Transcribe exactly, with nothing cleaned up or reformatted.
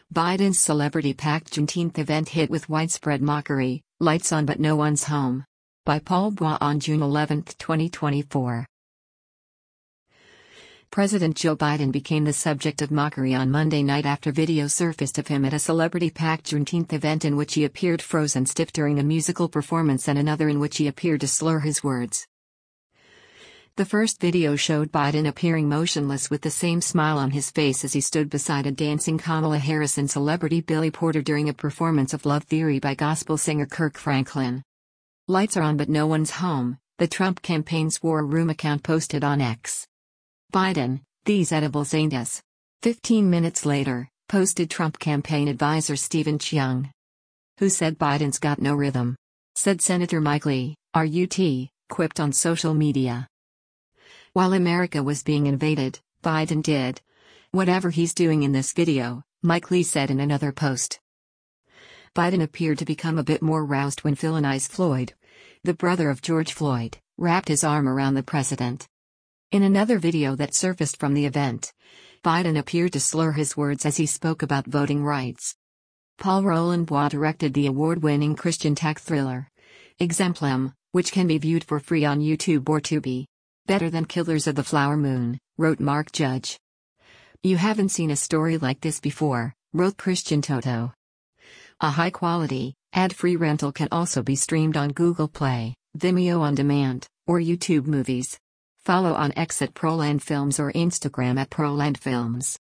Biden's celebrity-packed Juneteenth event hit with widespread mockery, lights on but no one's home. By Paul Bois on June eleventh, twenty twenty-four. President Joe Biden became the subject of mockery on Monday night after video surfaced of him at a celebrity-packed Juneteenth event in which he appeared frozen stiff during a musical performance and another in which he appeared to slur his words. The first video showed Biden appearing motionless with the same smile on his face as he stood beside a dancing Kamala Harris and celebrity Billy Porter during a performance of Love Theory by gospel singer Kirk Franklin. Lights are on but no one's home, the Trump campaign's War Room account posted on X. Biden, these edibles ain't us. Fifteen minutes later, posted Trump campaign advisor Stephen Cheung. Who said Biden's got no rhythm? Said Senator Mike Lee, R U T, quipped on social media. While America was being invaded, Biden did whatever he's doing in this video, Mike Lee said in another post. Biden appeared to become a bit more roused when Philonise Floyd, the brother of George Floyd, wrapped his arm around the president. In another video that surfaced from the event, Biden appeared to slur his words as he spoke about voting rights. Paul Roland Bois directed the award-winning Christian tech thriller, Exemplum, which can be viewed for free on YouTube or Tubi. Better than Killers of the Flower Moon, wrote Mark Judge. You haven't seen a story like this before, wrote Christian Toto. A high-quality, ad-free rental can also be streamed on Google Play, Vimeo On Demand, or YouTube Movies. Follow on X at Proland Films or Instagram at Proland Films.